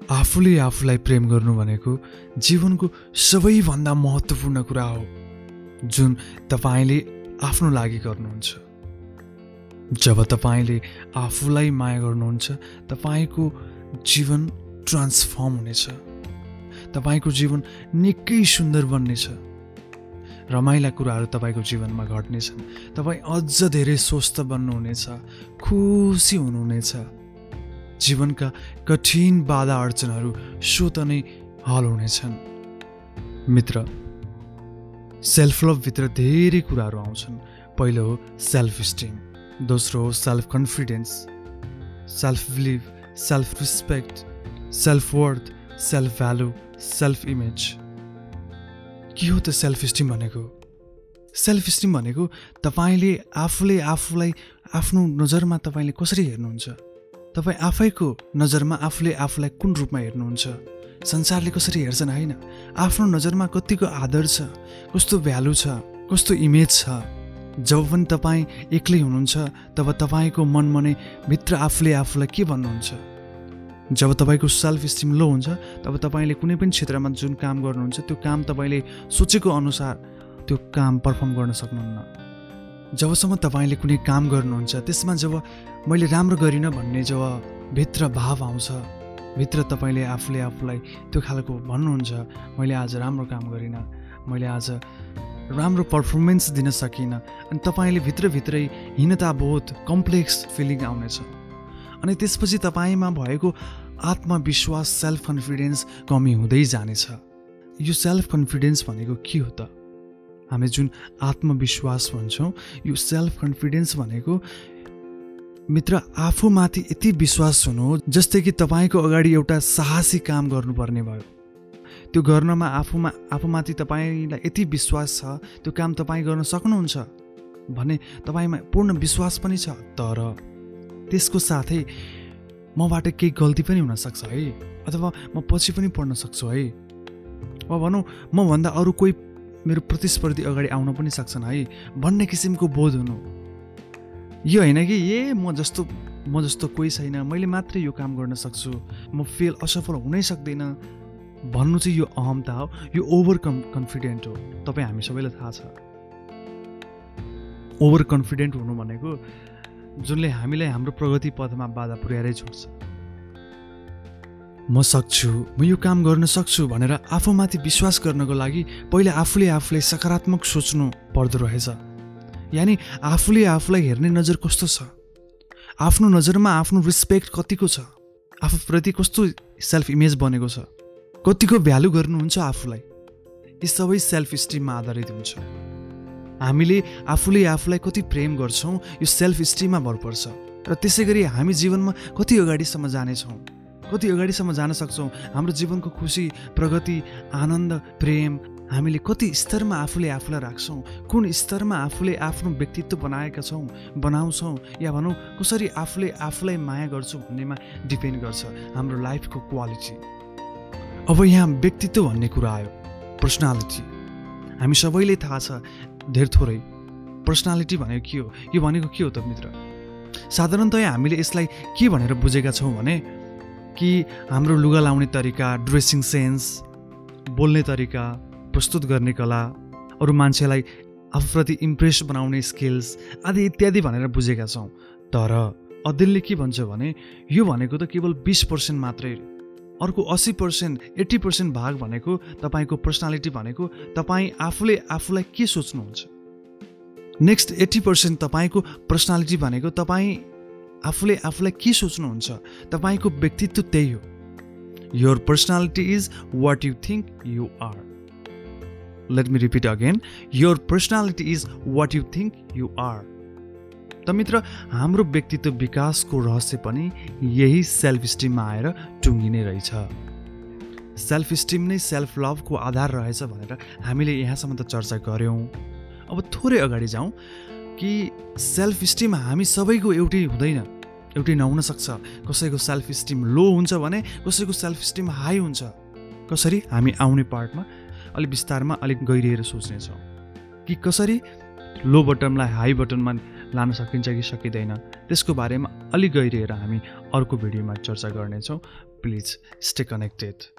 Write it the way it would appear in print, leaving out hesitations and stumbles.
आफूले आफूलाई प्रेम गर्नु भनेको जीवनको सबैभन्दा महत्त्वपूर्ण कुरा हो जुन तपाईले आफ्नो लागि गर्नुहुन्छ। जब तपाईले आफूलाई माया गर्नुहुन्छ तपाईको जीवन ट्रान्सफर्म हुनेछ, तपाईको जीवन निकै सुन्दर बन्नेछ, रमाइला कुराहरू तपाईको जीवनमा घट्नेछन्, तपाई अझ धेरै स्वस्थ बन्नुहुनेछ, खुसी हुनुहुनेछ, जीवनका कठिन बाधा अडचनहरू स्वतः नै हल हुनेछन्। मित्र, सेल्फ लभ भित्र धेरै कुराहरू आउँछन्। पहिलो हो सेल्फ स्टिम, दोस्रो हो self confidence, self belief, self respect, self worth, self value, self image. के हो त सेल्फ स्टिम भनेको? सेल्फ स्टिम भनेको तपाईले आफूले आफूलाई आफ्नो नजरमा तपाईले कसरी हेर्नुहुन्छ, तपाई आफैको नजरमा आफूले आफूलाई कुन रूपमा हेर्नुहुन्छ, संसारले कसरी हेर्छन् हैन, आफ्नो नजरमा कतिको आदर छ, कस्तो भ्यालु छ, कस्तो इमेज छ। जब पनि तपाई एक्लै हुनुहुन्छ तब तपाईको मनमा नै भित्र आफूले आफूलाई के भन्नुहुन्छ? जब तपाईको सेल्फ स्टिम लो हुन्छ तब तपाईले कुनै पनि क्षेत्रमा जुन काम गर्नुहुन्छ त्यो काम तपाईले सोचेको अनुसार त्यो काम परफर्म गर्न सक्नुहुन्न। जबसम्म तपाईले कुनै काम गर्नुहुन्छ त्यसमा जब मैले राम्रो गरिनँ भन्ने जब भित्र भाव आउँछ, भित्र तपाईले आफूले आफूलाई त्यो खालको भन्नुहुन्छ मैले आज राम्रो काम गरिनँ, मैले आज राम्रो पर्फर्मेन्स दिन सकिनँ, अनि तपाईले भित्रभित्रै हीनताबोध कम्प्लेक्स फिलिङ आउनेछ। अनि त्यसपछि तपाईमा भएको आत्मविश्वास सेल्फ कन्फिडेन्स कमी हुँदै जानेछ। यो सेल्फ कन्फिडेन्स भनेको के हो त? हामी जुन आत्मविश्वास भन्छौँ यो सेल्फ कन्फिडेन्स भनेको मित्र आफूमाथि यति विश्वास हुनु हो जस्तै कि तपाईको अगाडि एउटा साहसी काम गर्नुपर्ने भयो, त्यो गर्नमा आफूमाथि तपाईलाई यति विश्वास छ त्यो काम तपाईँ गर्न सक्नुहुन्छ भने तपाईमा पूर्ण विश्वास पनि छ। तर त्यसको साथै मबाट केही गल्ती पनि हुन सक्छ है, अथवा म पछि पनि पढ्न सक्छु है, वा भनौँ मभन्दा अरू कोही मेरो प्रतिस्पर्धी अगाडि आउन पनि सक्छन् है भन्ने किसिमको बोध हुनु। यो होइन कि म जस्तो कोही छैन, मैले मात्रै यो काम गर्न सक्छु, म फेल असफल हुनै सक्दैन भन्नु चाहिँ यो अहमता हो, यो ओभर कन्फिडेन्ट हो। तपाईँ हामी सबैलाई थाहा छ ओभर कन्फिडेन्ट हुनु भनेको जुनले हामीलाई हाम्रो प्रगति पथमा बाधा पुर्याएरै छोड्छ। म सक्छु, म यो काम गर्न सक्छु भनेर आफूमाथि विश्वास गर्नको लागि पहिला आफूले आफूलाई सकारात्मक सोच्नु पर्दो रहेछ। यानि आफूले आफूलाई हेर्ने नजर कस्तो छ, आफ्नो नजरमा आफ्नो रिस्पेक्ट कतिको छ, आफूप्रति कस्तो सेल्फ इमेज बनेको छ, कतिको भ्यालु गर्नुहुन्छ आफूलाई, यी सबै सेल्फ स्टिममा आधारित हुन्छ। हामीले आफूले आफूलाई कति प्रेम गर्छौँ यो सेल्फ स्टिममा भर पर्छ। र त्यसै गरी हामी जीवनमा कति अगाडिसम्म जानेछौँ, कति अगाडिसम्म जान सक्छौँ, हाम्रो जीवनको खुसी, प्रगति, आनन्द, प्रेम हामीले कति स्तरमा आफूले आफूलाई राख्छौँ, कुन स्तरमा आफूले आफ्नो व्यक्तित्व बनाउँछौँ या भनौँ कसरी आफूले आफूलाई माया गर्छौँ भन्नेमा डिपेन्ड गर्छ हाम्रो लाइफको क्वालिटी। अब यहाँ व्यक्तित्व भन्ने कुरा आयो, पर्सनालिटी। हामी सबैले थाहा छ धेर थोरै पर्सनालिटी भनेको के हो। यो भनेको के हो त मित्र? साधारणतया हामीले यसलाई के भनेर बुझेका छौँ भने कि हाम्रो लुगा लाउने तरिका, ड्रेसिङ सेन्स, बोल्ने तरिका, प्रस्तुत गर्ने कला, अरू मान्छेलाई आफूप्रति इम्प्रेस बनाउने स्किल्स आदि इत्यादि भनेर बुझेका छौँ। तर अध्ययनले के भन्छ भने यो भनेको त केवल 20% मात्रै, अर्को 80%, 80% भाग भनेको तपाईँको पर्सनालिटी भनेको तपाईँ आफूले आफूलाई के सोच्नुहुन्छ। नेक्स्ट 80% तपाईँको पर्सनालिटी भनेको तपाईँ आफूले आफूलाई के सोच्नुहुन्छ, तपाईँको व्यक्तित्व त्यही हो। Your personality is what you think you are. Let me repeat again, your personality is what you think you are. त मित्र हाम्रो व्यक्तित्व विकासको रहस्य पनि यही सेल्फ स्टिममा आएर टुङ्गिने रहेछ। सेल्फ स्टिम नै सेल्फ लभको आधार रहेछ भनेर हामीले यहाँसम्म त चर्चा गऱ्यौँ। अब थोरै अगाडि जाउँ कि सेल्फ स्टिम हामी सबैको एउटै हुँदैन, एउटै नहुन सक्छ। कसैको सेल्फ स्टिम लो हुन्छ भने कसैको सेल्फ स्टिम हाई हुन्छ। कसरी? हामी आउने पार्टमा अलिक विस्तारमा अलिक गहिरिएर सोच्नेछौँ कि कसरी लो बटनलाई हाई बटनमा लान सकिन्छ कि सकिँदैन त्यसको बारेमा अलि गहिरिएर हामी अर्को भिडियोमा चर्चा गर्नेछौँ। Please stay connected.